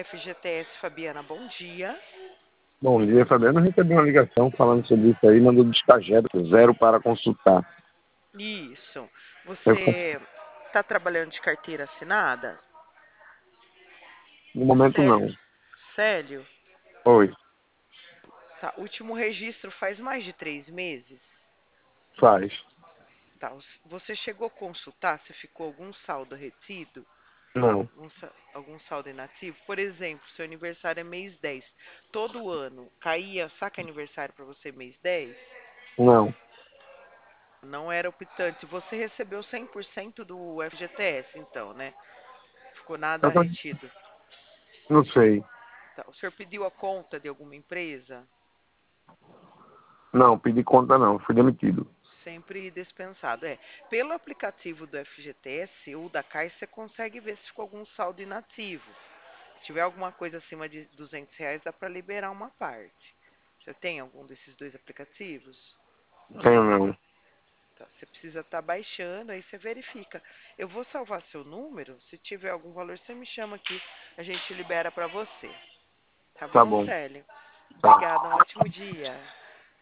FGTS Fabiana, bom dia. Bom dia, Fabiano. Eu recebi uma ligação falando sobre isso aí, mandou discar zero para consultar. Isso. Eu, Você está trabalhando de carteira assinada? no momento Célio? não. Célio? Oi, Tá. Último registro faz mais de 3 meses? faz. Tá. Você chegou a consultar se ficou algum saldo retido? Não, Algum saldo inativo? Por exemplo, seu aniversário é mês 10. Todo ano caía saque aniversário para você mês 10? não. Não era optante. Você recebeu 100% do FGTS, então, né? Ficou nada Eu tô- retido. não sei. Tá. O senhor pediu a conta de alguma empresa? Não, pedi conta não, fui demitido. Sempre dispensado. Pelo aplicativo do FGTS ou da Caixa, você consegue ver se ficou algum saldo inativo. Se tiver alguma coisa acima de R$ 200, dá para liberar uma parte. Você tem algum desses dois aplicativos? Tenho não. Tá, você precisa estar baixando, aí você verifica. Eu vou salvar seu número. Se tiver algum valor, você me chama aqui. A gente libera para você. Tá Tá bom, bom. Célio? Tá. Obrigada, um ótimo dia.